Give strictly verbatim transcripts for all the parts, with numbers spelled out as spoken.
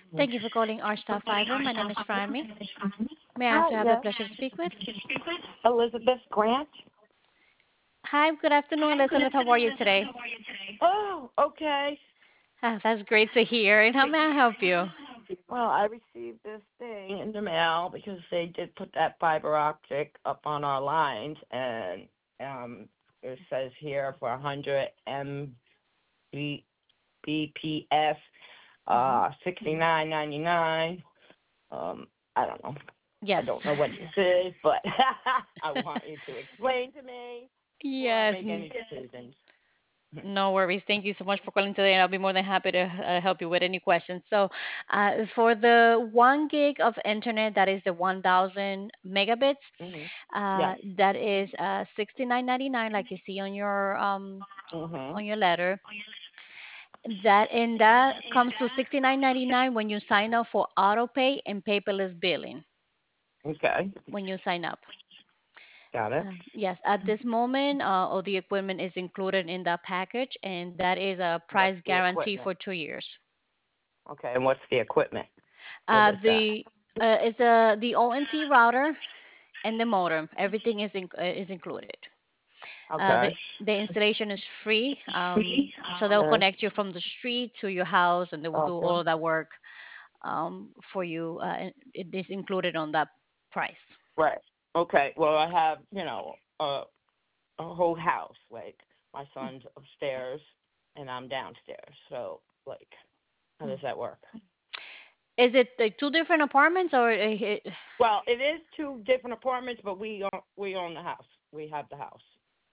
Thank you for calling our Star Fiber. My name is Fryme. May I ask Hi, who I have the yes. pleasure to speak with? Elizabeth Grant. Hi, good afternoon, Elizabeth. How are you today? Oh, okay. Ah, that's great to hear. And how may I help you? Well, I received this thing in the mail because they did put that fiber optic up on our lines, and um, it says here for one hundred M B P S, Hmm. uh, sixty nine ninety nine. Um, I don't know. I Yes. don't know what this is, but I want you to explain to me before I Yes, make n- any decisions. no worries. Thank you so much for calling today, and I'll be more than happy to uh, help you with any questions. So, uh, for the one gig of internet, that is the one thousand megabits, Mhm. uh, Yes. that is uh, sixty-nine ninety-nine, like you see on your um Mhm. on your letter. That and that comes to sixty-nine ninety-nine when you sign up for auto pay and paperless billing Okay. when you sign up. Got it. Uh, yes, at this moment, uh, all the equipment is included in the package, and that is a What's price the guarantee equipment? for two years. Okay. And what's the equipment? What Uh, is that? the uh, it's a the O N T router and the modem. Everything is in, uh, is included. Uh, the Okay. the installation is free, um, so they'll Okay. connect you from the street to your house, and they will do all Okay. of that work um, for you. Uh, and it is included on that price. Right. Okay. Well, I have you know a a whole house. Like my son's upstairs and I'm downstairs. So like, how Mm. does that work? Is it like two different apartments or? uh, it- Well, it is two different apartments, but we own, we own the house. We have the house.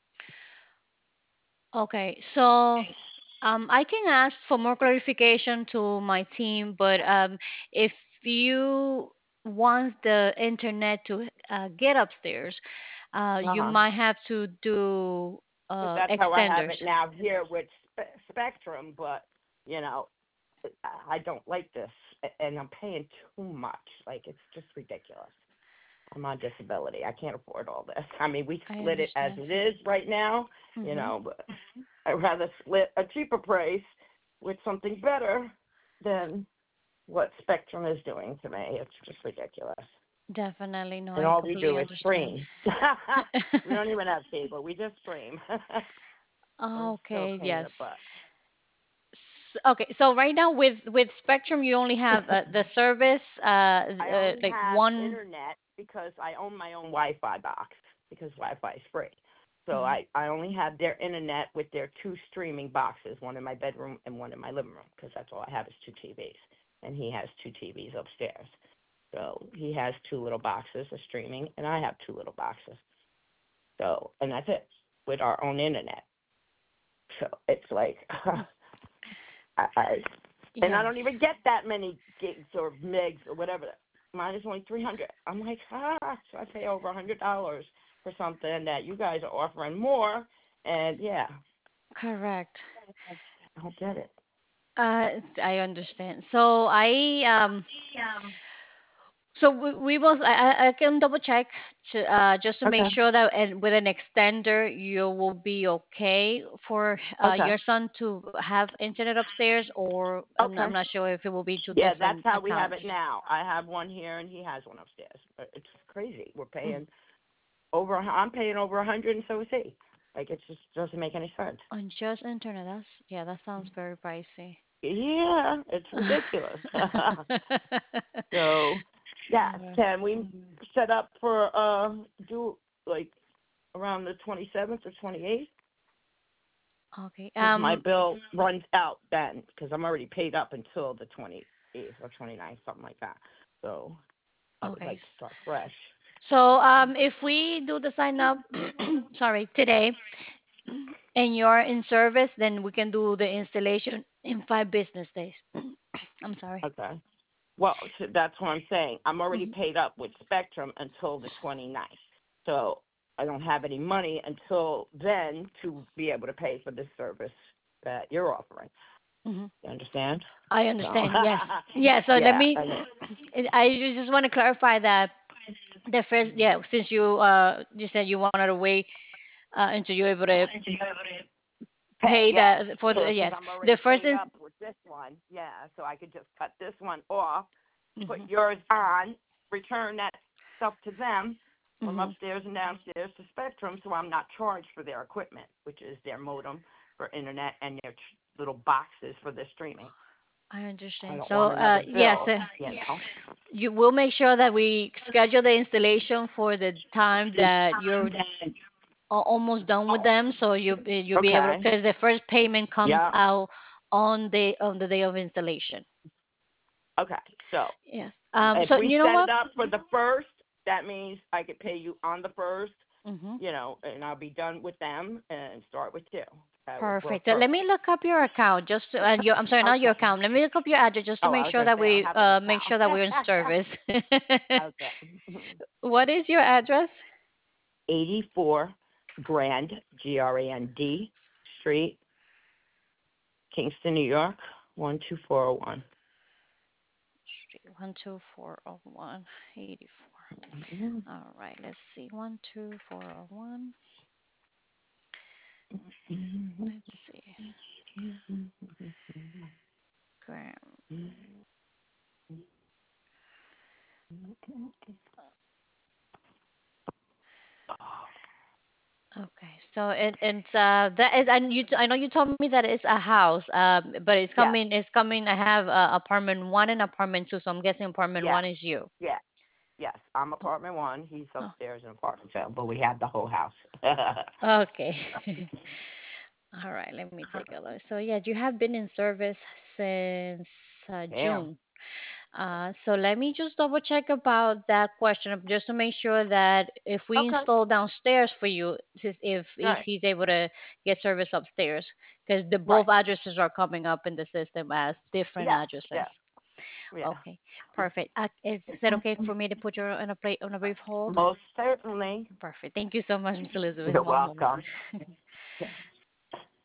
Okay, so um, I can ask for more clarification to my team, but um, if you want the internet to uh, get upstairs, uh, Uh you huh. might have to do But uh, that's how I have extenders. it now here with Spe- Spectrum. But you know, I don't like this, and I'm paying too much. Like it's just ridiculous. I'm on disability. I can't afford all this. I mean, we I split it as understand. it is right now, you Hmm. know, but I'd rather split a cheaper price with something better than what Spectrum is doing to me. It's just ridiculous. Definitely, no, And I all we completely do is understand. stream. We don't even have cable. We just stream. So it's still a Okay, pain in yes. the butt. S- Okay, so right now with with Spectrum, you only have uh, the service, uh, I uh, only like have one. internet because I own my own Wi-Fi box because Wi-Fi is free. So Mhm. I, I only have their internet with their two streaming boxes, one in my bedroom and one in my living room, because that's all I have is two T Vs. And he has two T Vs upstairs. So he has two little boxes of streaming, and I have two little boxes. So, and that's it with our own internet. So it's like, I, I and I Yes. don't even get that many gigs or megs or whatever. Mine is only three hundred. I'm like, ah, so I pay over a hundred dollars for something that you guys are offering more, and yeah, Correct. I don't get it. Uh, I understand. So I um so we, we will I, I I can double check to, uh just to make Okay. sure that and with an extender you will be okay for uh, Okay. your son to have internet upstairs, or I'm, I'm Okay. not sure if it will be two Yeah, that's different how we have accounts. it now. I have one here, and he has one upstairs. But it's crazy. We're paying over. a hu- I'm paying over a hundred, and so is he. Like it just doesn't make any sense. On just internet, that's yeah, that sounds very pricey. Yeah, it's ridiculous. So, yes, Okay. can we set up for uh do like around the twenty seventh or twenty eighth? Okay. Because my Um. bill runs out then, because I'm already paid up until the twenty eighth or twenty ninth, something like that. So I would Okay. like to start fresh. So um, if we do the sign up, sorry, today, and you're in service, then we can do the installation in five business days. I'm sorry. Okay. Well, so that's what I'm saying. I'm already Mhm. paid up with Spectrum until the twenty ninth. So I don't have any money until then to be able to pay for this service that you're offering. Mhm. You understand? I So, understand. Yes. Yeah. So let yeah. me. And, I just want to clarify that the first, yeah, since you uh you said you wanted to wait uh until you're able to pay, pay yes. that for the Because yes, I'm already the first paid in, up with this one. Yeah, so I could just cut this one off, put Mhm. yours on, return that stuff to them from Mhm. upstairs and downstairs to Spectrum, so I'm not charged for their equipment, which is their modem for internet and their tr- little boxes for the streaming. I I understand. don't So, want uh, another yes, bill, uh, you know. you will make sure that we schedule the installation for the time that you're a- almost done with them, so you you'll be able, Okay. because the first payment comes Yeah. out on the on the day of installation. Okay. So Yes. Um. if So we you know set it what? up for the first, that means I could pay you on the first, Mhm. you know, and I'll be done with them and start with you. That would work Perfect. So let me perfect. look up your account just to, uh, your, I'm sorry, not your Okay. account. Let me look up your address just to Oh, make I was sure gonna that say I don't we have an uh make sure that we're in account. service. Okay. What is your address? eighty-four Grand, G R A N D Street, Kingston, New York, one two four zero one. Street one two four oh one eighty four. Mhm. All right, let's see. One two four oh one. Let's see. Graham. Okay, so it it's uh that is, and you t- I know you told me that it's a house, um, but it's Yes, coming it's coming. I have uh, apartment one and apartment two, so I'm guessing apartment yes, one is you. yes, yes. I'm apartment one. He's Oh, upstairs in apartment two, but we have the whole house. okay. All right, let me take a look. So yeah, you have been in service since uh, Damn. June. Uh, so let me just double check about that question just to make sure that if we Okay. install downstairs for you, sis- if if Right. he's able to get service upstairs, because the Right. both addresses are coming up in the system as different Yes. Yes. addresses. Yeah. Okay, perfect. Uh, is it okay for me to put you on a plate on a brief hold? Most certainly. Perfect. Thank you so much, Miss Elizabeth. You're One moment. welcome.